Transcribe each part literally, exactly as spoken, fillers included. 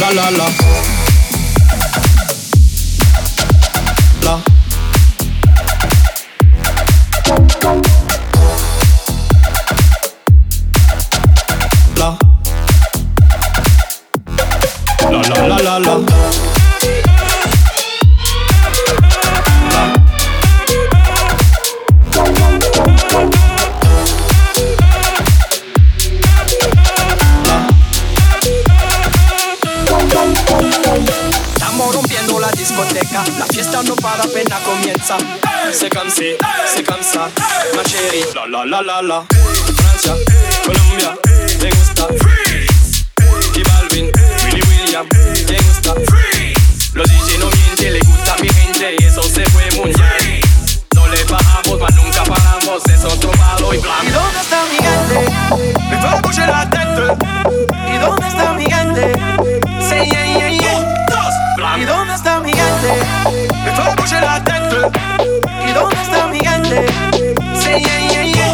la la la. La. La. La la la la la. Estamos rompiendo la discoteca, la fiesta no para apenas comienza. C'est comme si, c'est comme ça, ma chérie. La la la la la. Francia, Colombia, te gusta Freeze. Y Balvin, Willy William, te gusta Freeze. Los D J no mienten, le gusta mi gente y eso se fue mundial. No le bajamos, mas nunca paramos, es otro palo y blanco. ¿Y dónde está mi gente? Me fue a bouger la tête. ¿Y dónde está mi gente? Say yeah, yeah, yeah. ¿Y dónde está mi gente? Me fue a bouger la tête. ¿Y dónde está mi gente? Say yeah, yeah, yeah.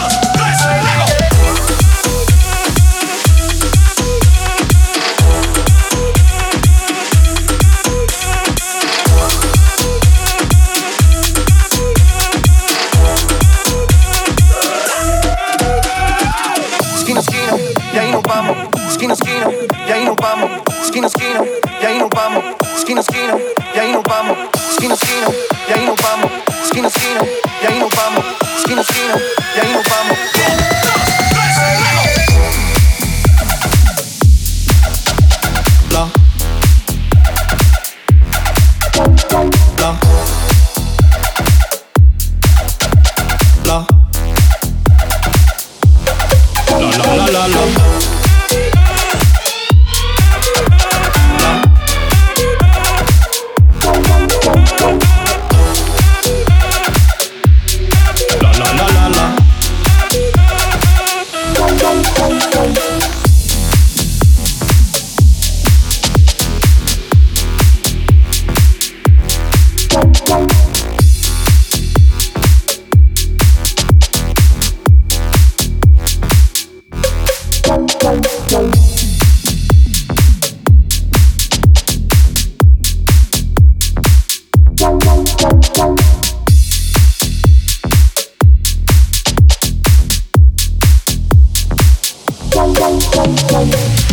Esquina, esquina, y ahí nos vamos. Esquina, esquina, y ahí nos vamos. Esquina, esquina, y ahí nos vamos. Esquina, esquina, y ahí nos vamos. Esquina, esquina, y ahí nos vamos. Esquina, esquina, y ahí nos vamos. Esquina, esquina, y ahí nos vamos. La. La. La. La la la la la. Bye.